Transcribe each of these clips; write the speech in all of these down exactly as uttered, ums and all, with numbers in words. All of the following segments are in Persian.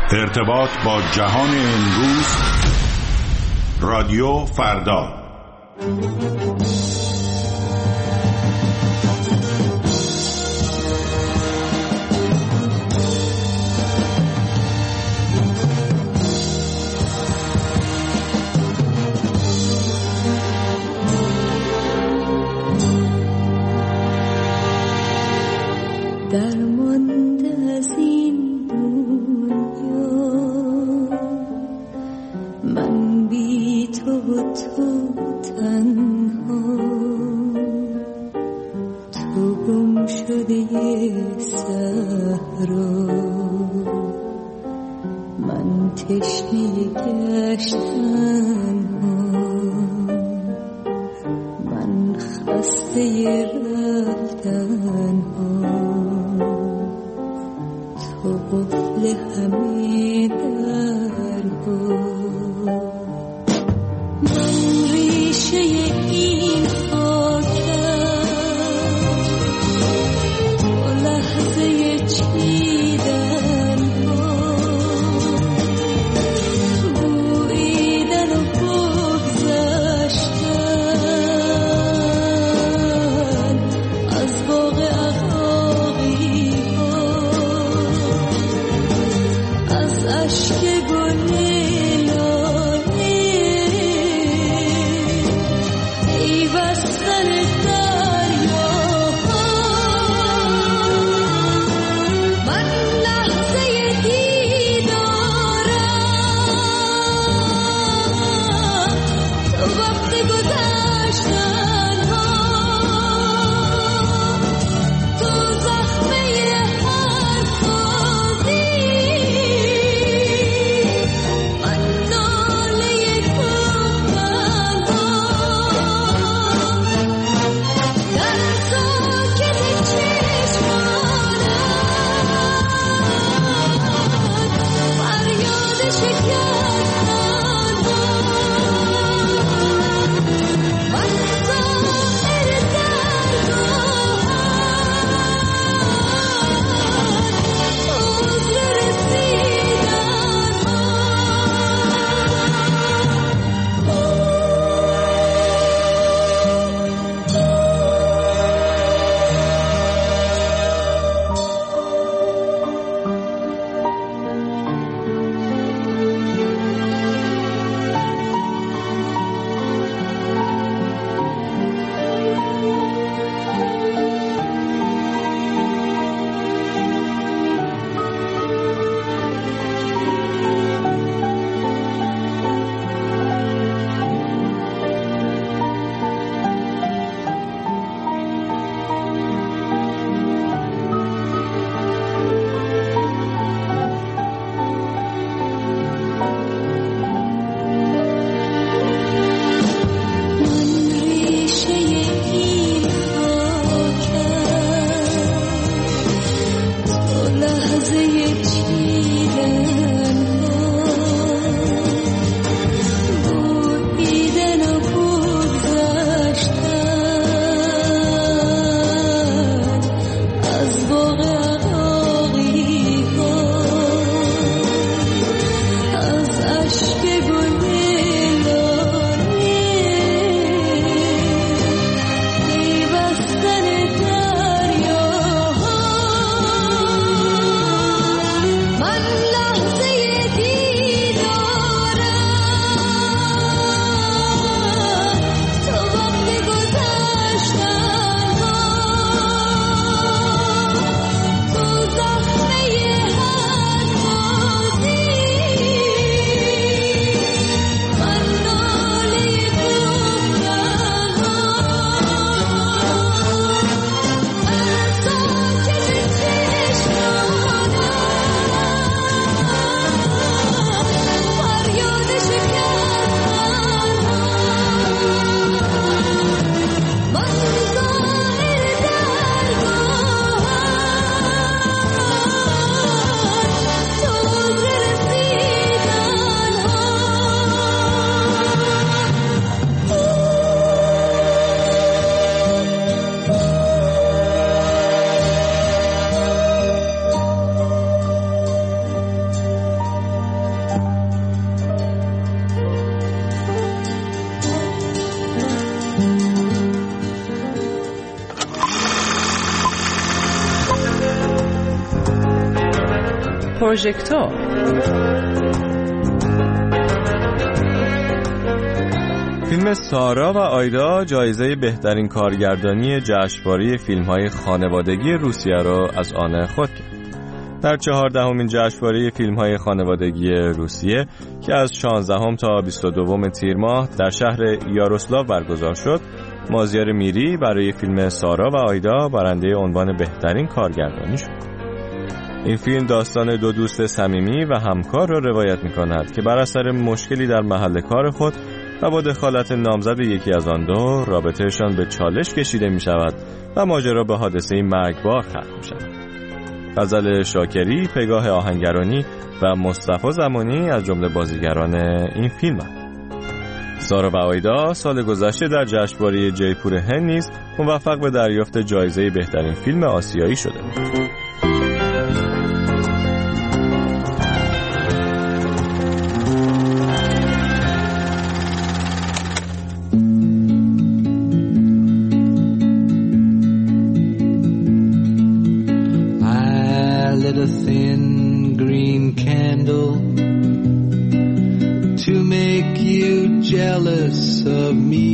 ارتباط با جهان امروز، رادیو فردا. پروژکتور. فیلم سارا و آیدا جایزه بهترین کارگردانی جشنواره فیلم‌های خانوادگی روسیه را از آن خود کرد. در چهاردهمین جشنواره فیلم‌های خانوادگی روسیه که از شانزدهم تا بیست و دوم تیر ماه در شهر یاروسلاو برگزار شد، مازیار میری برای فیلم سارا و آیدا برنده عنوان بهترین کارگردانی شد. این فیلم داستان دو دوست صمیمی و همکار را روایت می‌کند که بر اثر مشکلی در محل کار خود و با دخالت نامزد یکی از آن دو رابطهشان به چالش کشیده می‌شود و ماجرا به حادثه‌ای مرگبار ختم می‌شود. غزل شاکری، پگاه آهنگرانی و مصطفی زمانی از جمله بازیگران این فیلم‌اند. سارا و آیدا سال گذشته در جشنواره جیپور هند نیز موفق به دریافت جایزه بهترین فیلم آسیایی شده بود. A thin green candle to make you jealous of me,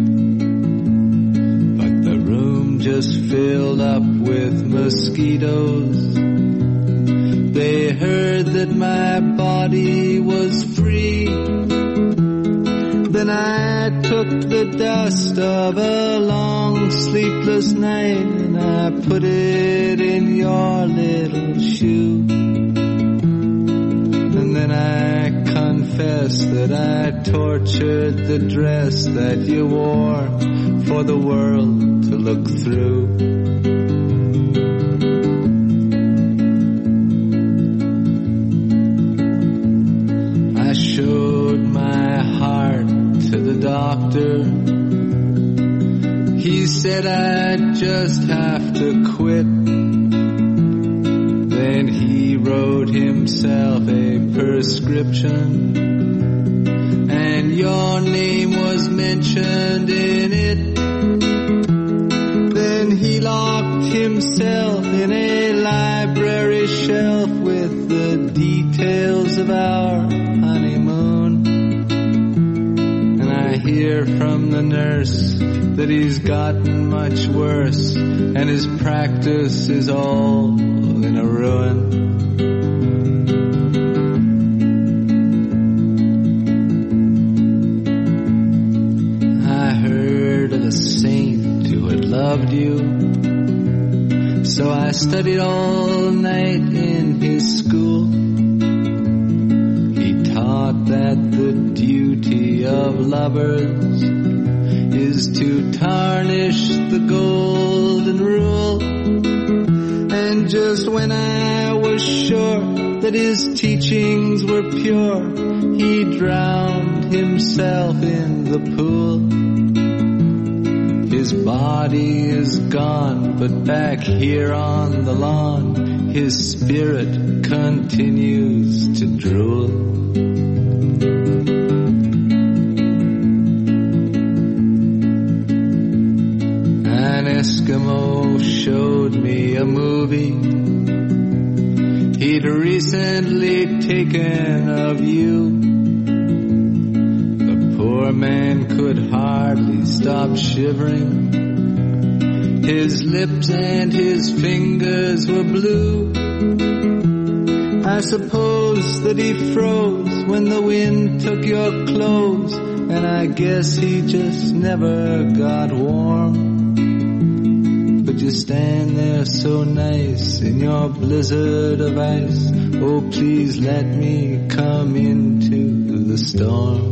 but the room just filled up with mosquitoes. They heard that my body was free. Then I took the dust of a long sleepless night and I put it in your little shoe. And then I confess that I tortured the dress that you wore for the world to look through. I showed my heart to the doctor. He said I'd just have to quit. Then he wrote himself a prescription, and your name was mentioned in it. Then he locked himself in a library shelf with the details of our honeymoon. And I hear from the nurse that he's gotten much worse, and his practice is all in a ruin. I heard of a saint who had loved you, so I studied all night in his school. He taught that the duty of lovers is to tarnish the golden rule. And just when I was sure that his teachings were pure, he drowned himself in the pool. His body is gone, but back here on the lawn, his spirit continues to drool. An Eskimo showed me a movie he'd recently taken of you. The poor man could hardly stop shivering. His lips and his fingers were blue. I suppose that he froze when the wind took your clothes, and I guess he just never got warm. But you stand there so nice in your blizzard of ice. Oh, please let me come into the storm.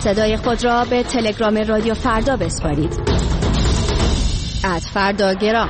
صدای خود را به تلگرام رادیو فردا بسپارید. ات فرداگرام.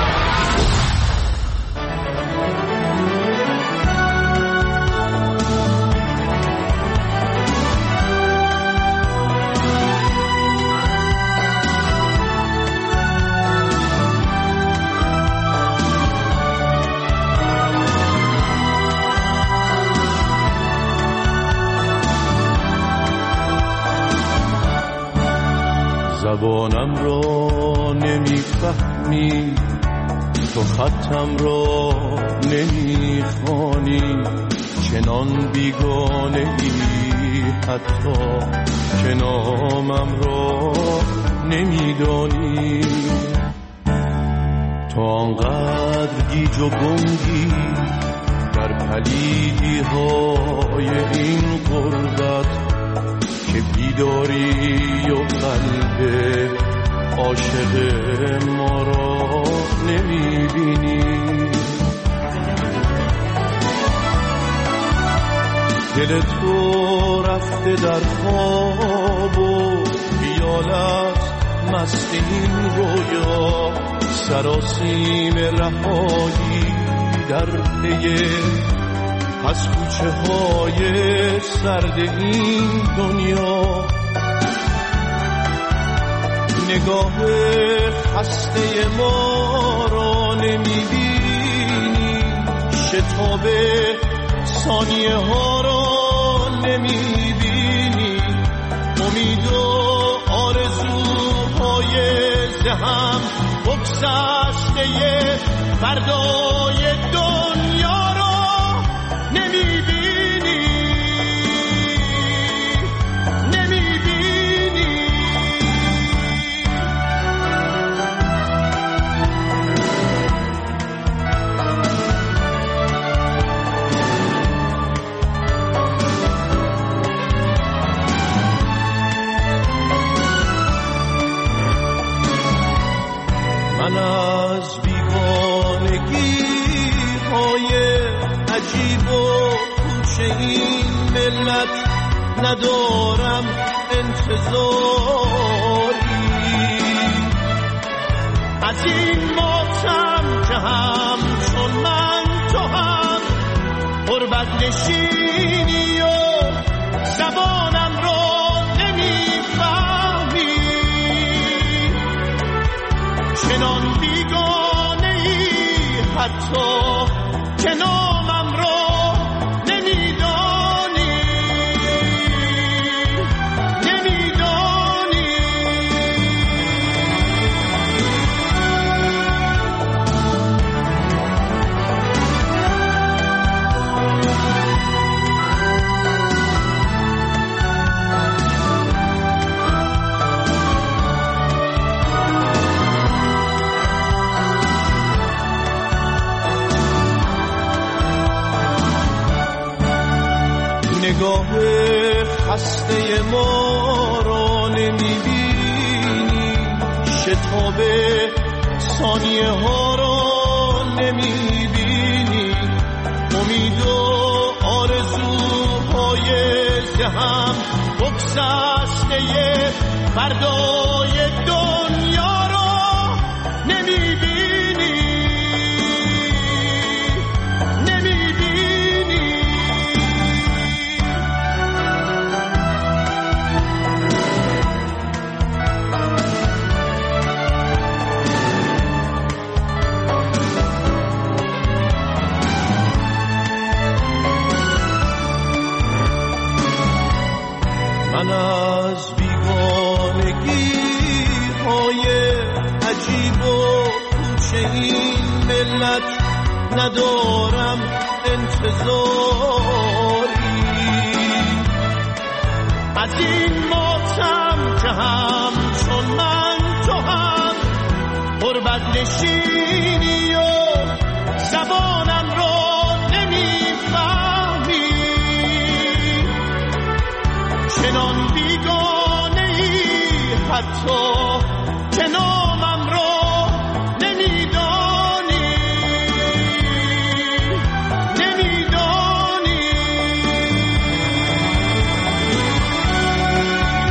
زبانم را نمیفهمی، تو خطم را نمیخوانی، چنان بیگانه ای حتی که نامم را نمیدانی. تو آنقدر گیج و گنگی در پلیدی های این غربت که بیداری و قلب عاشق ما را نمیبینی. دل تو رفته در خواب و خیالت مست این رویا، سراسیم رهایی در پی از کوچه های سرد این دنیا. نگاه خسته ما را نمیبینی، شتاب ثانیه ها را نمیبینی، امید و آرزوهای ذهن بگذشته فردای دنیا را نمیبینی، نمیبینی. من از بیگانگی های عجیب و کوچه این ملت ندارم انتظاری، از این ماتم که هم چون من تو هم غربت نشینی و زبانم را نمیفهمی، چنان بیگانه ای حتی که نامم را نمیدانی، نمیدانی. نگاه خسته ما را نمیبینی، شتاب ثانیه ها را نمیبینی، امید و آرزوهای ذهن بگذشته فردای دنیا را نمیبینی، نمیبینی. من از بیگانگی های عجیب و کوچه این ملت ندارم انتظاری، از این ماتم که هم چون من تو هم غربت نشینی و زبانم را نمیفهمی، چنان بیگانه ای حتی که نامم را نمیدانی، نمیدانی.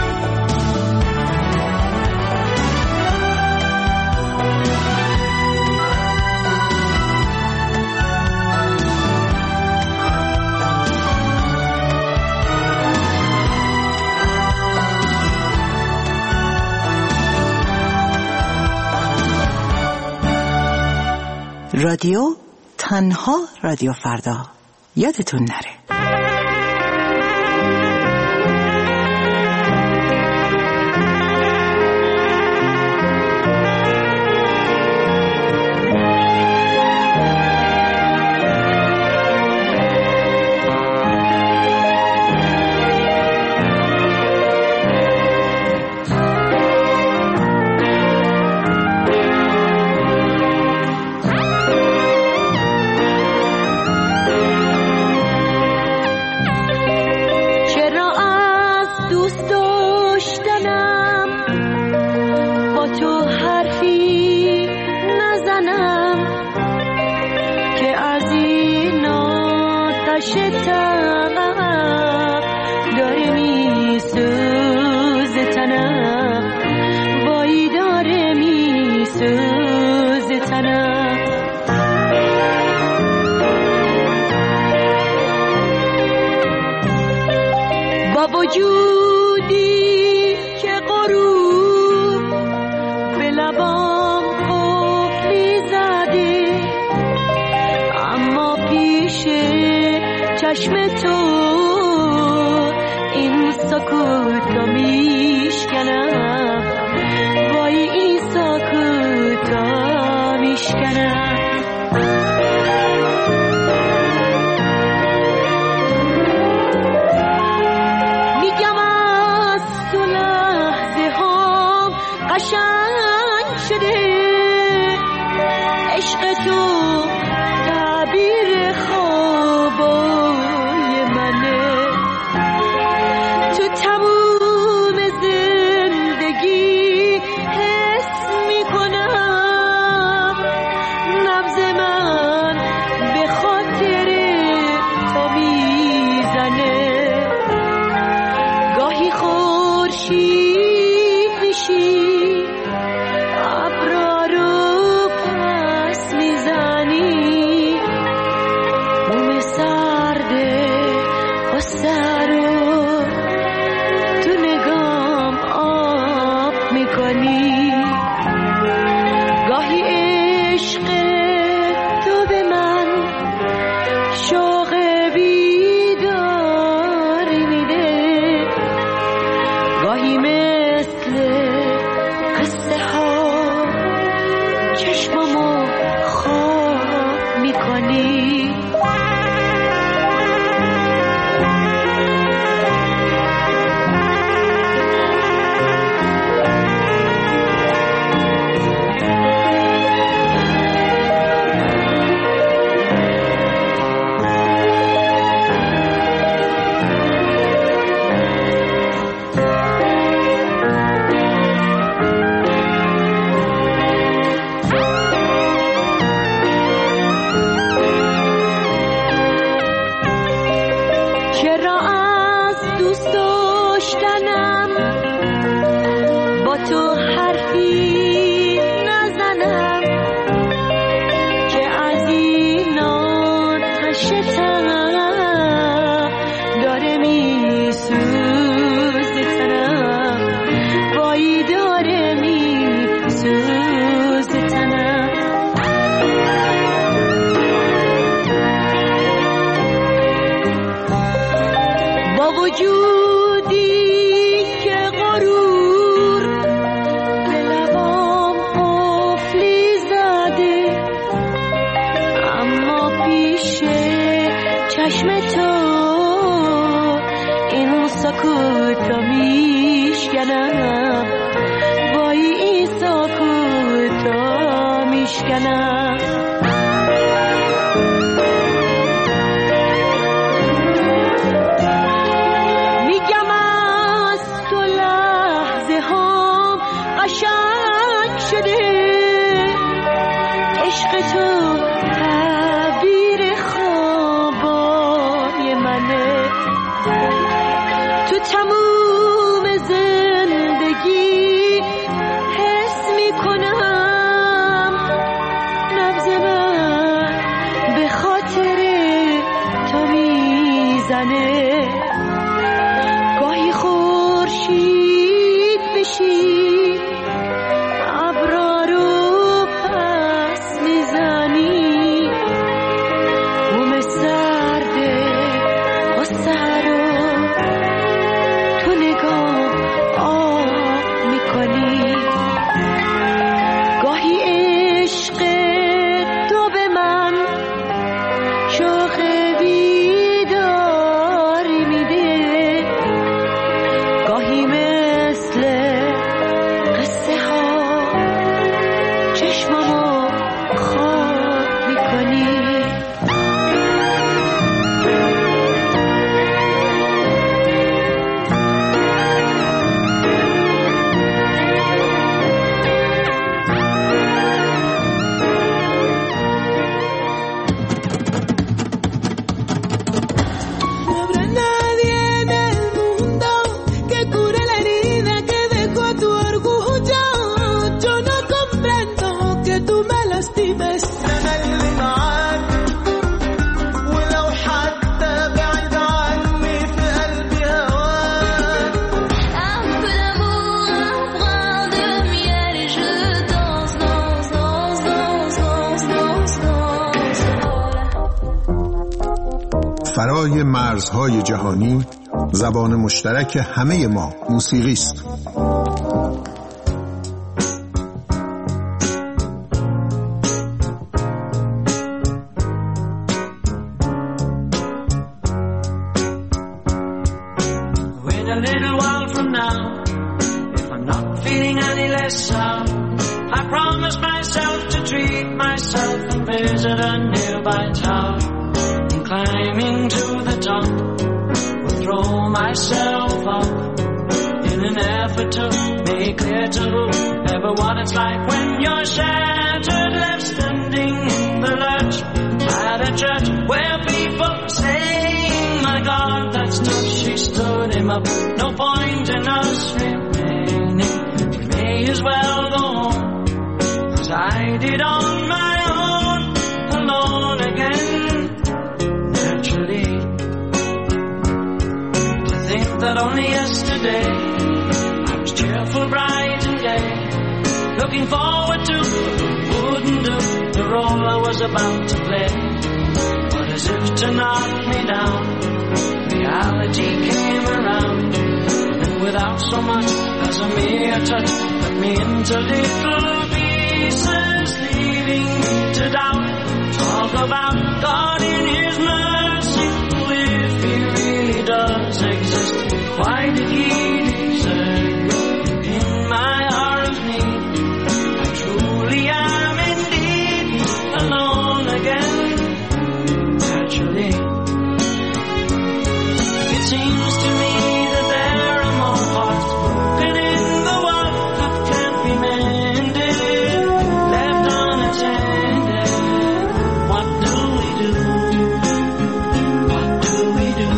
رادیو تنها رادیو فردا، یادتون نره. وجودی که غروب به لبام قفلی زده، اما پیش چشم تو این سکوتو میشکنم، وای این سکوتو میشکنم. قشنگ شده عشق تو، تعبیر خوابای منه. تو تموم زندگی حس میکنم، نبض من به خاطر تو میزنه. گاهی خورشید میشی، گاهی خورشید بشی، ابرا رو پس میزنی. سحر و تو نگاه آب میکنی. گاهی عشق تو به من شوق بیداری میده، گاهی مثل قصه ها چشمامو خواب میکنی. فرای مرزهای جهانی، زبان مشترک همه ما موسیقی است. Climbing to the top, will throw myself up in an effort to make clear to whoever what it's like when you're shattered, left standing in the lurch at a church where people saying, my God, that's tough. She stood him up, no point in us remaining. We may as well go home, 'cause I did on my own, alone again. That only yesterday I was cheerful, bright and gay, looking forward to wouldn't do the role I was about to play. But as if to knock me down, reality came around, and without so much as a mere touch, cut me into little pieces, leaving me to doubt. Talk about God in His mercy, if He really does exist. Why did He desert me in my hour of need? I truly am indeed alone again. Naturally, it seems to me that there are more hearts broken in the world that can't be mended, left unattended. What do we do? What do we do?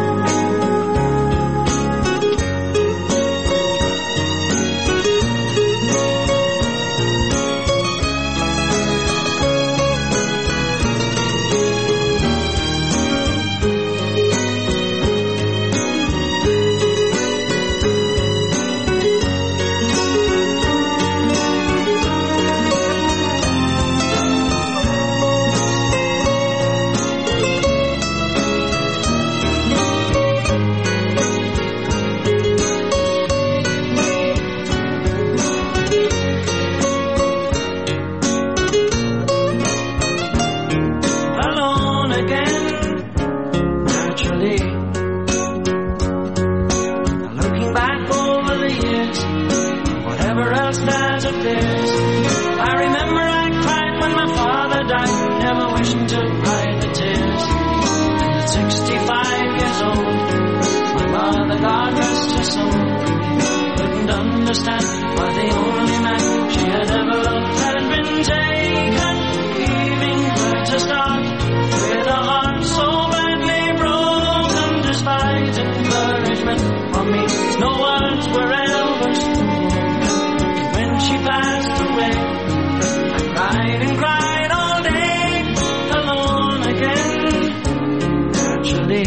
Understand why the only man she had ever loved had been taken, leaving her to start with a heart so badly broken. Despite encouragement from me, no words were ever spoken. When she passed away, I cried and cried all day, alone again. Naturally,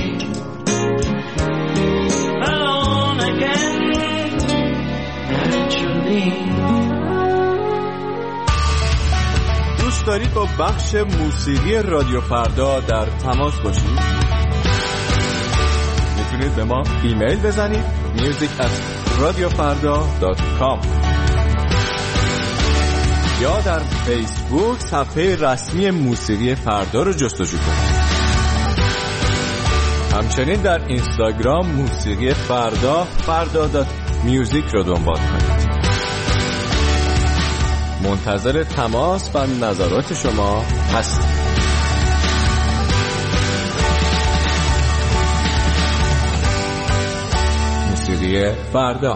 alone again. دوست دارید با بخش موسیقی رادیو فردا در تماس باشید؟ میتونید به ما ایمیل بزنید میوزیک ات رادیو فردا دات کام یا در فیسبوک صفحه رسمی موسیقی فردا رو جستجو کنید. همچنین در اینستاگرام موسیقی فردا فردا دات میوزیک رو دنبال کنید. منتظر تماس و نظرات شما هستم. موسیقی فردا.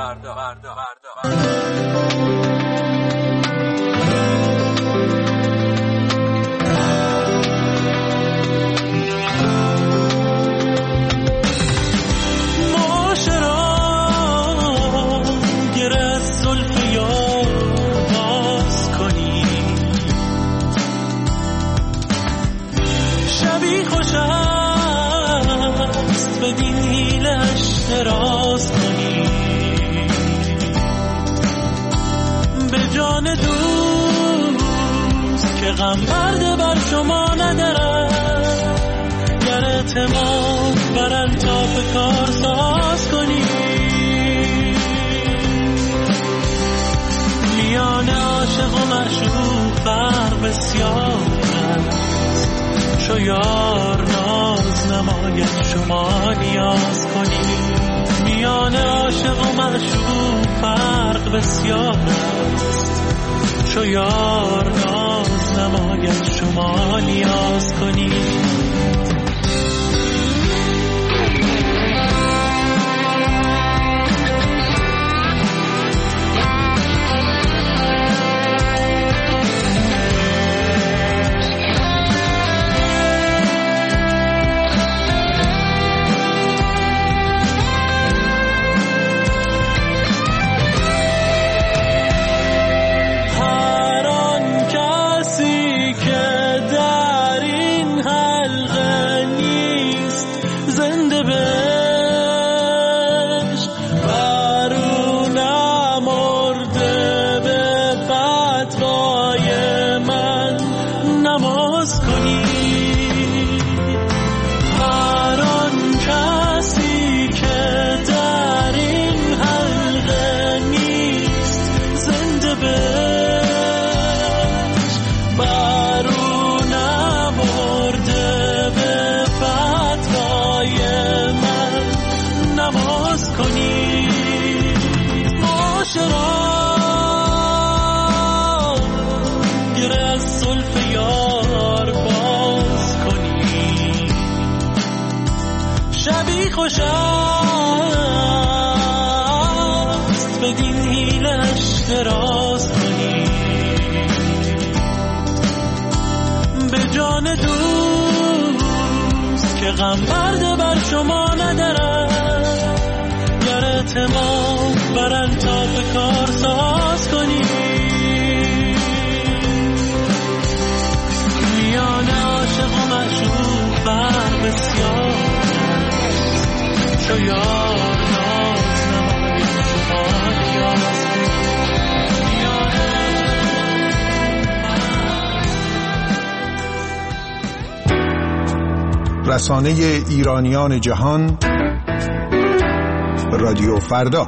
راست کنی به جان دوست که غم برده بر شما ندارد، گر اعتماد بر الطاف کار ساز کنی. میان عاشق و معشوق فرق بسیار است، چو یار ناز نماید شما نیاز کنی. میان عاشق و معشوق فرق بسیار است، چو یار ناز نماید شما نیاز کنی. خوش است بدین حیلش دراز کنی، به جان دوست که غم برده بر شما ندارد، گر اعتماد بر الطاف کار ساز کنی. میان عاشق و معشوق فرق بسیار چو یار ناز نماید شما نیاز کنی. رسانه ایرانیان جهان رادیو فردا.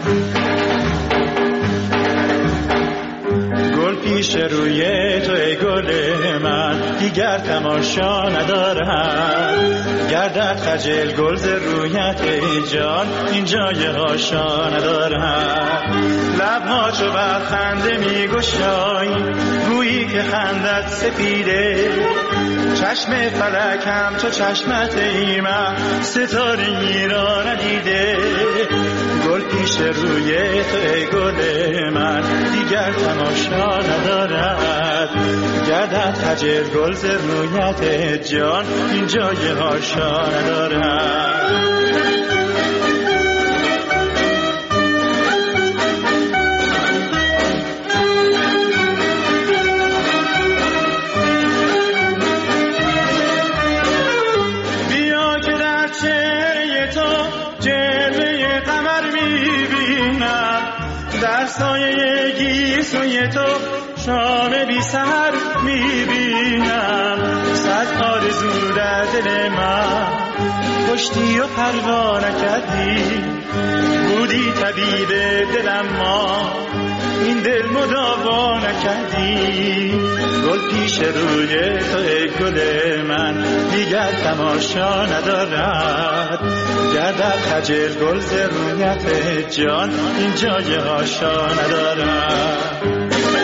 پیش روی تو ای گل گل من دیگر تماشا ندارد. گردد خجل گل ز رویت ای جان این جای هاشا ندارد. لبها چو بر خنده می گشای گویی که خندت سپیده. چشم فلکم تو چشمت ای من ستاره‌ای را ندیده. گل پیش روی تو ای گل من دیگر تماشا ندارد. گردد خجل گل ز رویت جان این جای هاشا ندارد. در سایه گیسوی تو شام بی سحر میبینم. صد آرزو در دل من کشتی و پروا نکردی. بودی طبیب دلم ما این دل مداوا نکردی. گل پیش روی تو ای گل من دیگر تماشا ندارد. گردد خجل گل ز رویت جان این جای هاشا ندارد.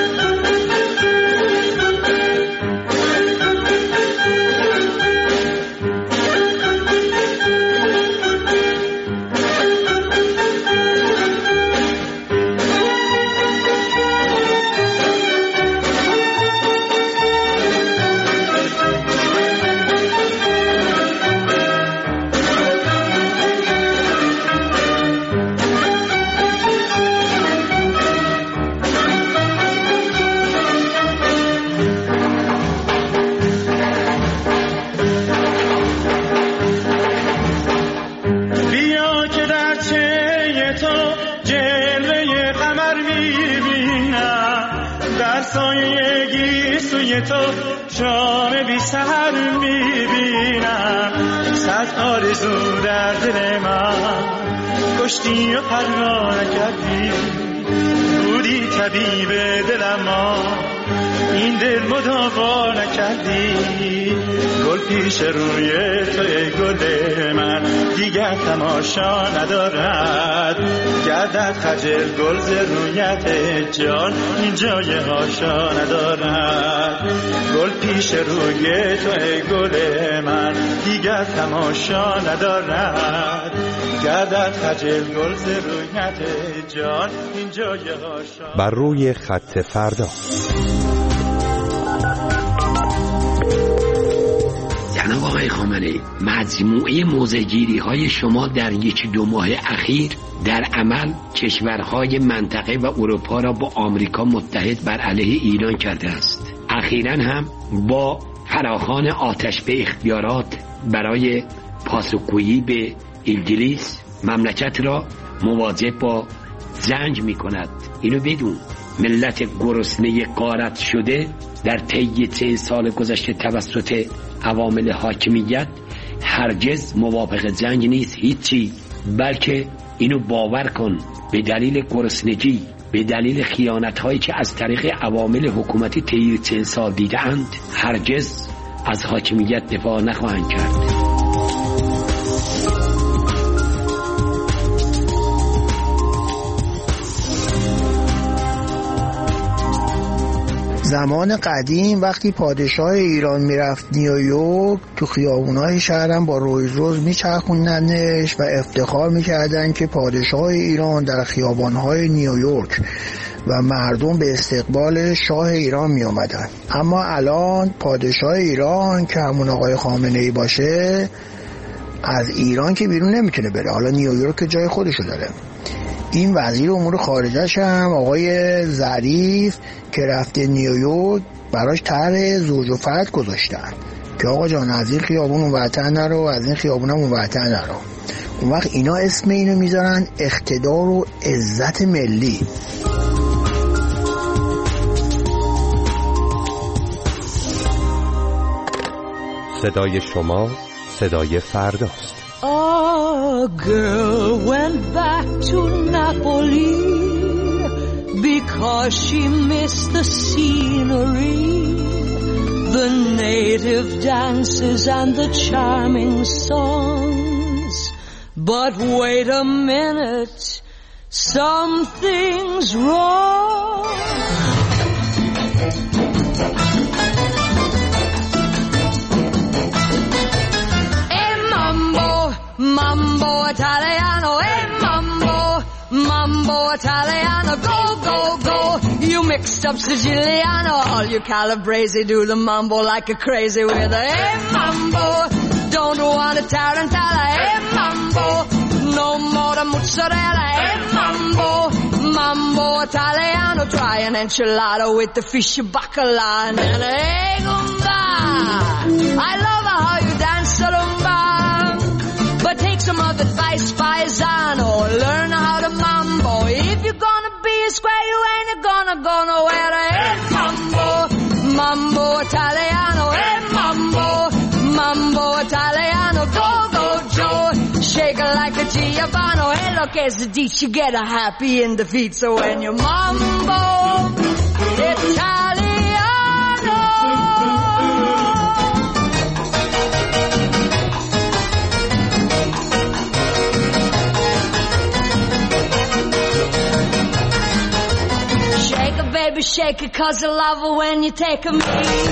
تو شام بی سحر میبینم. صد آرزو در دل من کشتی و پروا نکردی. بودی طبیب دلم ما این دل مداوا نکردی. گل پیش روی تو ای گل من دیگر تماشا ندارد. گردد خجل گل ز رویت جان این جای هاشا ندارد. گل پیش روی تو ای گل من دیگر تماشا ندارد. گردد خجل گل ز رویت جان این جای هاشا. بر روی خط فردا. جناب آقای خامنه‌ای، مجموعه موضع‌گیری های شما در یک دو ماه اخیر در عمل کشورهای منطقه و اروپا را با آمریکا متحد بر علیه ایران کرده است. اخیراً هم با فراخوان آتش به اختیارات برای پاسخگویی به انگلیس مملکت را مواجه با زنگ می کند. اینو بدون ملت گرسنه غارت شده در طی چه سال گذشته توسط عوامل حاکمیت هرگز موافق جنگ نیست هیچی، بلکه اینو باور کن به دلیل گرسنگی، به دلیل خیانت هایی که از طریق عوامل حکومتی طی چه سال دیدند هرگز از حاکمیت دفاع نخواهند کرد. زمان قدیم وقتی پادشاه ایران میرفت نیویورک تو خیابونای شهرم با رویز روز میچرخوندنش و افتخار میکردن که پادشاه ایران در خیابانهای نیویورک و مردم به استقبال شاه ایران می آمدن. اما الان پادشاه ایران که همون آقای خامنه‌ای باشه از ایران که بیرون نمیتونه بره. حالا نیویورک جای خودشو داره. این وزیر امور خارجه‌ش هم آقای ظریف که رفته نیویورک براش طرح زوج و فرد گذاشتن که آقا جان از این خیابون اونورتر نرو، از این خیابون هم اونورتر نرو. اون وقت اینا اسم اینو میذارن اقتدار و عزت ملی. صدای شما صدای فرداست. A girl went back to Napoli because she missed the scenery native dances and the charming songs. But wait a minute, something's wrong. Hey mambo, mambo Italiano, hey mambo, mambo Italiano, go, go, go. You mixed up Siciliano, all you Calabrese do the mambo like a crazy with a hey mambo. Don't want a tarantella, hey mambo. No more the mozzarella, hey mambo. Mambo Italiano, try an enchilada with the fish bacala and then hey gumba. I love how you dance rumba, but take some of advice, paisano. Learn how to mambo. If you're gonna be a square, you ain't gonna go nowhere. Hey mambo, mambo Italiano, hey mambo, mambo Italiano, go go Joe, shake it like a Giovanni. Hey look, as the deets, you get a happy in the feet. So when you mambo Italiano. Baby, shake it, cause I love her when you take a me.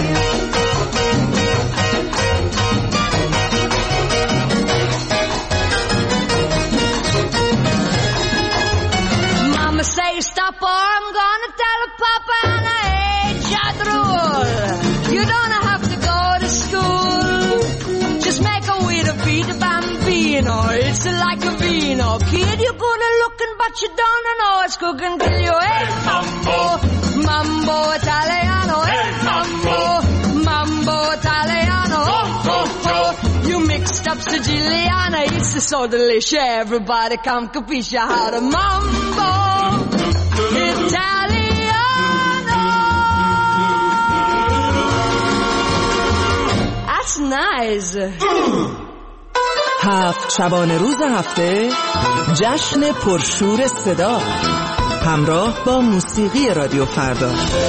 Mama say stop or I'm gonna tell her Papa and I hate your rule. You don't have to go to school, just make a way to beat a bambino. It's like a vino. Kid, you're good at looking, but you don't know it's cooking till you hey mambo. Mambo Italiano, hey mambo, mambo Italiano, oh, oh, oh. You mixed up Siciliana, it's so delicious. Everybody come capisce how to mambo Italiano. That's nice. هفت شبانه روز هفته جشن پرشور صدا همراه با موسیقی رادیو فردا.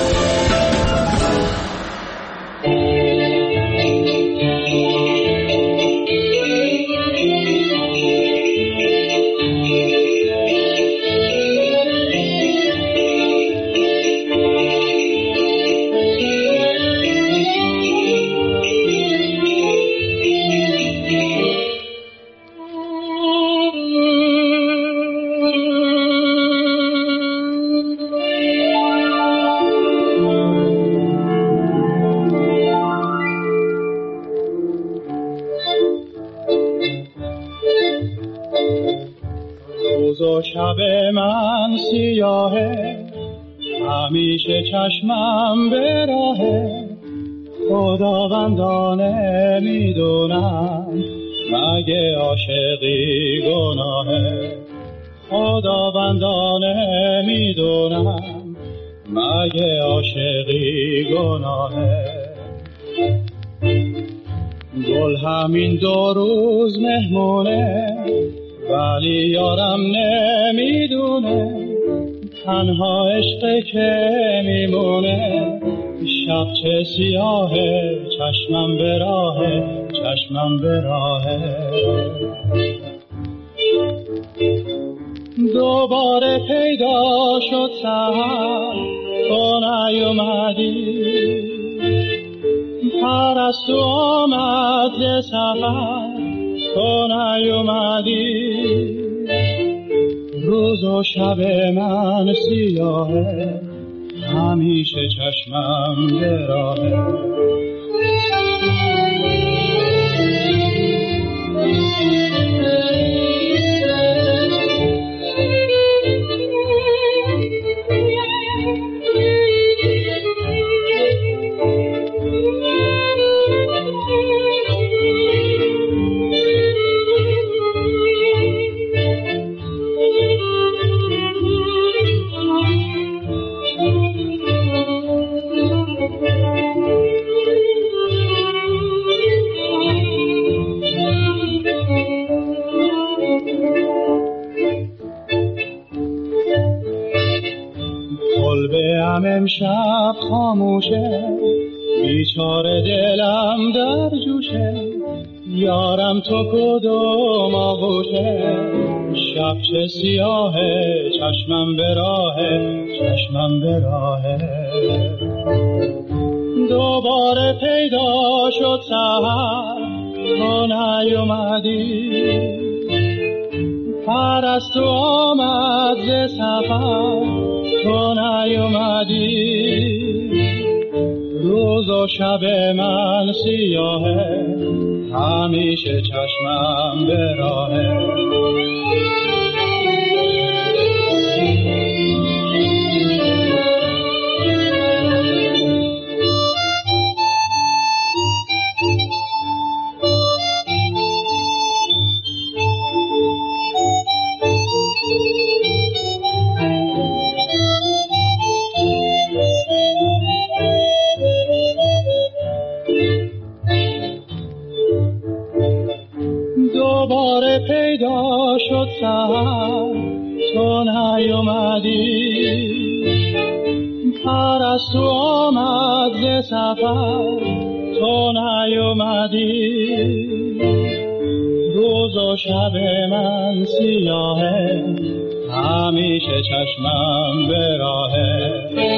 شب من سیاهه همیشه چشمم به راهه خداوندانه میدونم مگه عاشقی گناهه خداوندانه میدونم مگه عاشقی گناهه گل همین دو روز مهمونه ولی یارم نمیدونه تنها عشقه که میمونه شب چه سیاهه چشمم به راهه چشمم به راهه دوباره پیدا شد سحر تو نیومدی پرستو آمد ز سفر تو نیومدی روز و شب من سیاهه همیشه چشمم به راهه امشب خاموشه بیچاره دلم در جوشه، یارم تو کدوم آغوشه. شب چه سیاهه، چشمم به راهه، چشمم به راهه. دوباره پیدا شد سحر، تو نیومدی. پرستو آمد ز سفر، تو نیومدی. روز و شب من سیاهه، همیشه چشمم به راهه. دوباره پیدا شد سحر، تو نیومدی. پرستو آمد ز سفر، تو نیومدی. روز و شب من سیاهه، همیشه چشمم به راهه.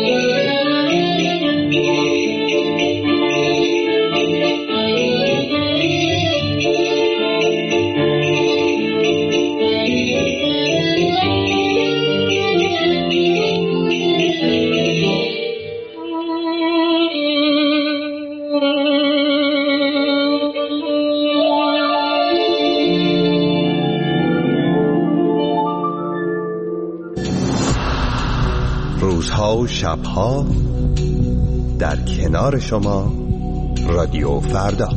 روزها و شبها در کنار شما رادیو فردا.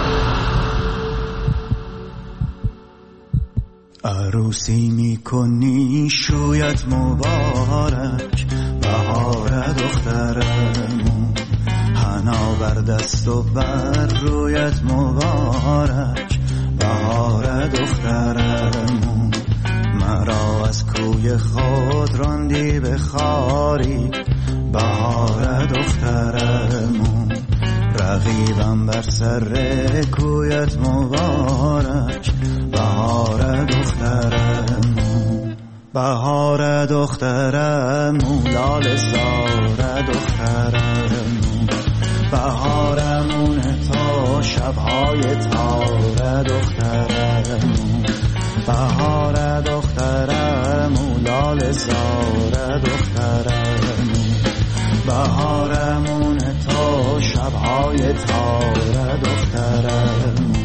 عروسی میکنی شویت مبارک، بهار دخترمون. حنا بر دست و بر رویت مبارک، بهار دخترمون. مرا از کوی خود راندی به خاری، بهار دخترمون. رقیبم بر سر کویت مبارک، بهار دخترمون. بهار دخترمون، لاله زار دخترمون. بهارمون تا شبهای تار دخترمون. بهار دخترمون، لاله زار دخترمون. بهارمون تا شبهای تار دخترمون.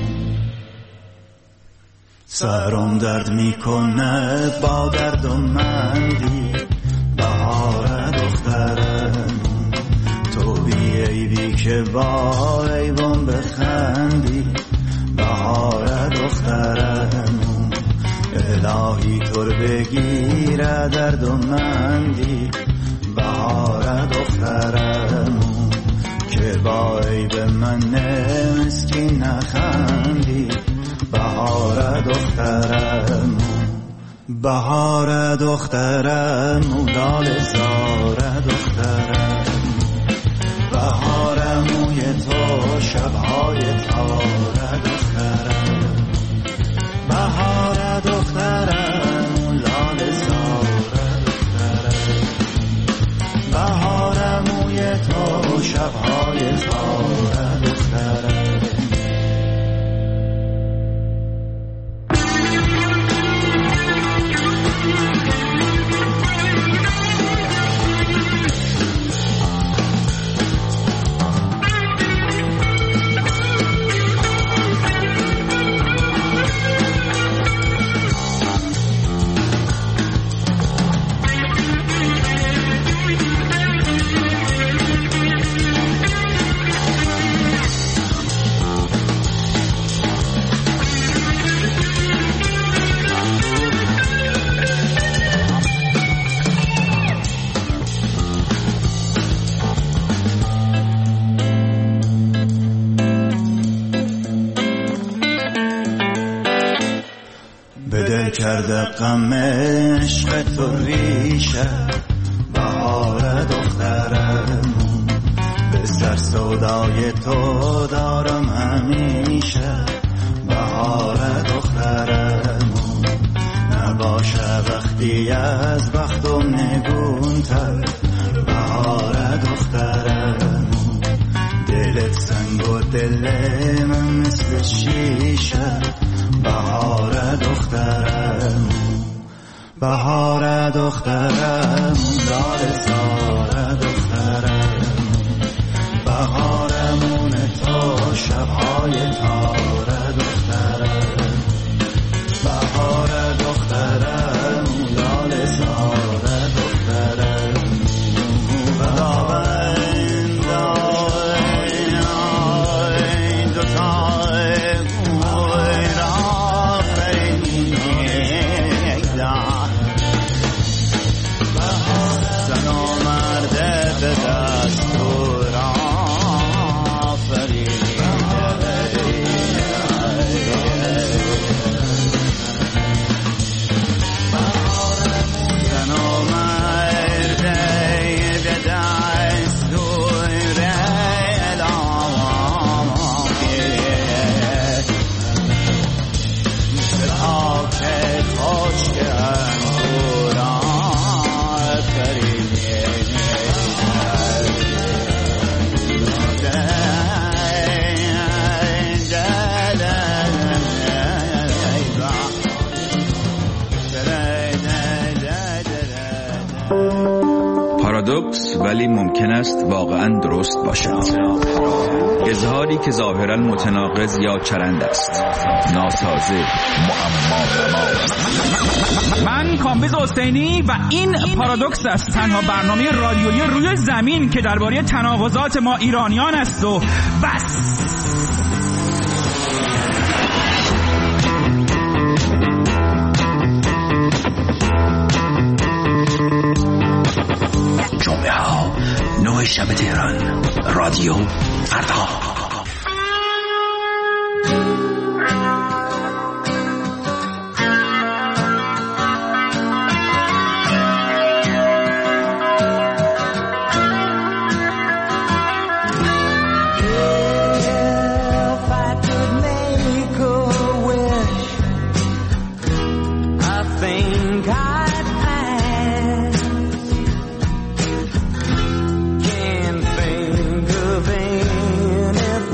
سرم درد میکنه با درد و مندی، بهار دخترمون. تو بی عیبی که با ایوان بخندی، بهار دخترمون. الهی طور بگیره درد و مندی، بهار دخترمون. که با عیب من مسکین نخندی، بهار دخترمون. بهار دخترمون، لاله زار دخترمون. بهارموی تو شبهای تار دخترمون. بهار دخترمون، لاله زار دخترمون. بهارموی تو شبهای تار دخترمون. کرده غم عشق تو ریشه، بهار دخترمون. به در سودای تو دارم همیشه بهار دخترمون نباشه وقتی از بختم نگونتر بهار دخترمون دلت سنگ و دل من مثل شیشه بهار دخترمون بهار دخترمون دار زار دخترمون بهارمون تو شبهای تاره دخترمون بهار دخترمون دار زار دخترمون بهارمون دار دو تای را فرینی دار زن و مرده به دستور آفرین زن و مرده به دستور الهی مثل خاک خشک انگور آفرین پارادوکس ولی ممکن است واقعا درست باشد. اظهاری که ظاهرا متناقض یا چرند است، ناسازه، معما. من کامبیز حسینی و این پارادوکس است، تنها برنامه رادیویی روی زمین که درباره تناقضات ما ایرانیان است و بس. جمعه ها نه شب تهران، رادیو فردا. Can't think of anything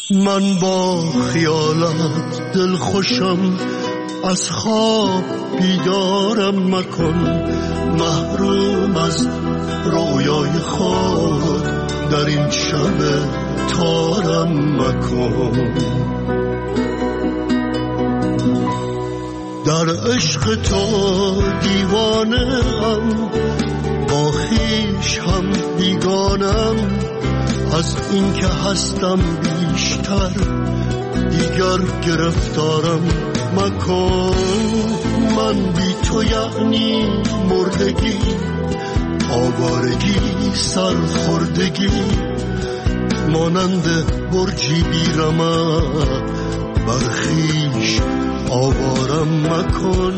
من با خیالت دل خوشم، از خواب بیدارم مکن، محروم از رویای خود در این شب تارم مکن. در عشق تو دیوانه ام، با خویش هم بیگانم، از این که هستم بیشتر دیگر گرفتارم مکن. من بی تو یعنی مردگی، آوارگی، سرخوردگی، مانند برجی بیرمق بر خویش آوارم مکن.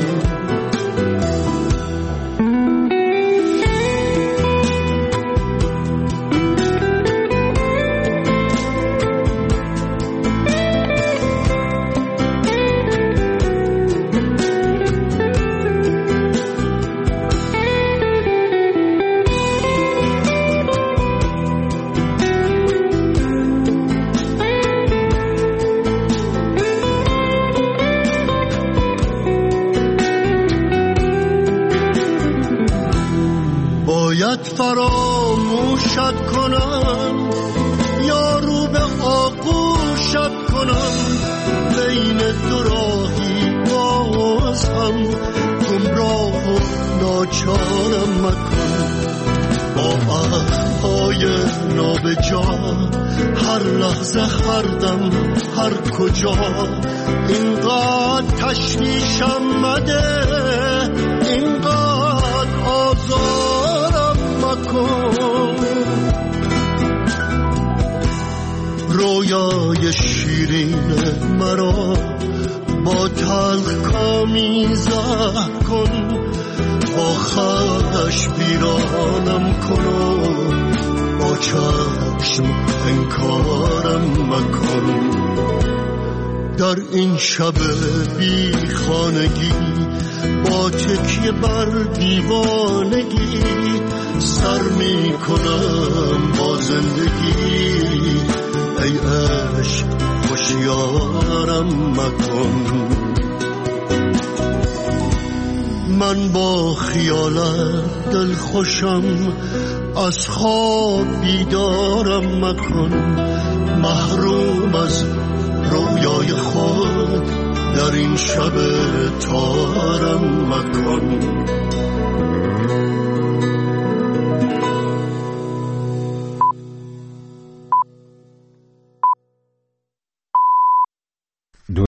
فراموشت کنم یا رو به آغوشت کنم، بین دو راهی باز هم گمراه و ناچارم مکن. با عهدهای نابجا هر لحظه هر دم هر کجا اینقدر تشویشم مده، اینقدر آزارم مکن. رویای شیرین مرا با تلخ کامی زهر کن، با خش بیرانم کن و با چشم انکارم مکن. در این شب بی خانگی با تکیه بر دیوانگی سر می کنم با زندگی، ای عشق هوشیارم مکن. من با خیالت دل خوشم، از خواب بیدارم مکن، محروم از رویای خود در این شب تارم مکن.